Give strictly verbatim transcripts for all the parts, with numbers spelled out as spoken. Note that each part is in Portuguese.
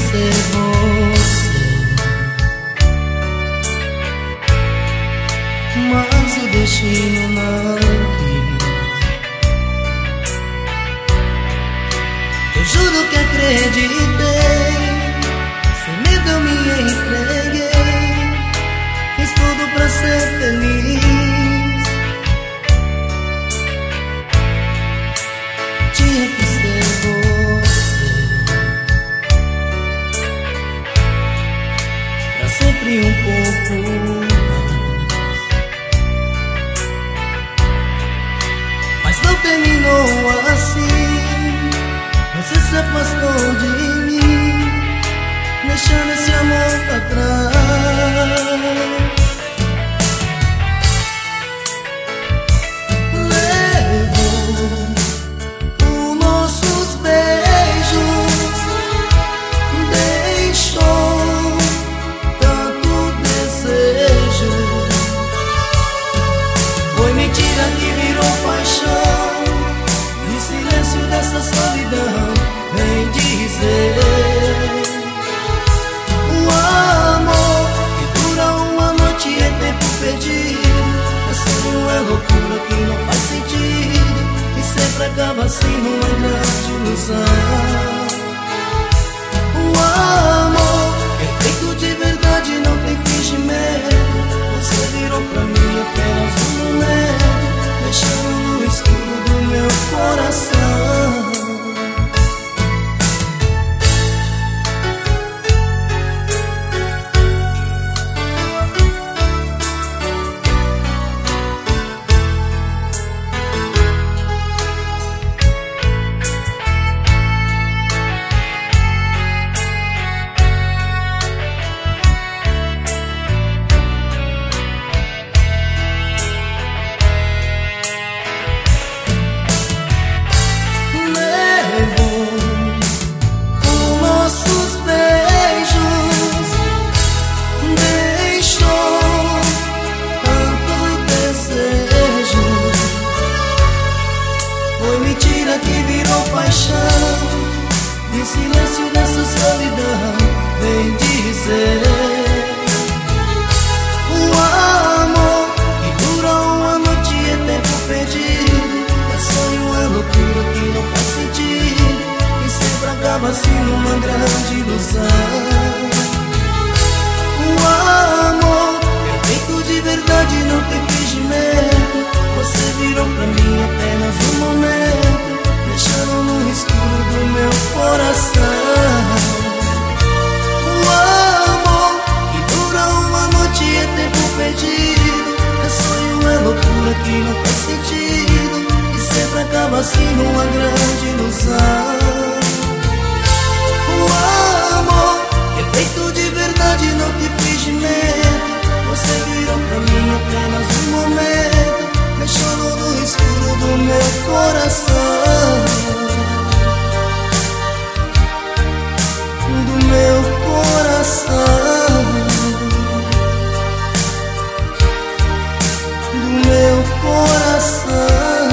ser você, mas o destino não quis. Eu juro que acreditei, sem medo eu me entreguei, fiz tudo pra ser feliz. Tinha que ser você, pra sempre um pouco mais. Mas não terminou assim, você se afastou de mim, deixando esse amor pra trás. Levou os nossos beijos, deixou tanto desejo. Foi mentira que virou paixão, e o silêncio dessa solidão vem dizer: o amor que dura uma noite é tempo perdido, é sonho, é loucura que não faz sentido, e sempre acaba assim numa grande ilusão. O amor é feito de verdade, não tem fingimento, você virou pra mim apenas um momento, deixando no escuro do meu coração. E o silêncio dessa solidão vem dizer: o amor que dura uma noite é tempo perdido, é sonho, é loucura que não faz sentido, e sempre acaba assim numa grande ilusão. O amor é feito de verdade, não tem fingimento, você virou pra mim apenas um momento, deixando no escuro do meu coração. O amor que dura uma noite é tempo perdido, é sonho, é loucura que não faz sentido, e sempre acaba assim numa grande ilusão. O amor que é feito de verdade, não tem fingimento, você virou pra mim apenas um momento, deixando no escuro do meu coração. Do meu coração, do meu coração.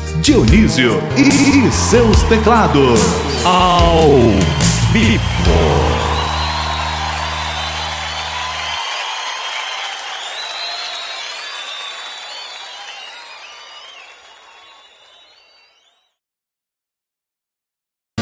Dionísio e seus teclados ao vivo.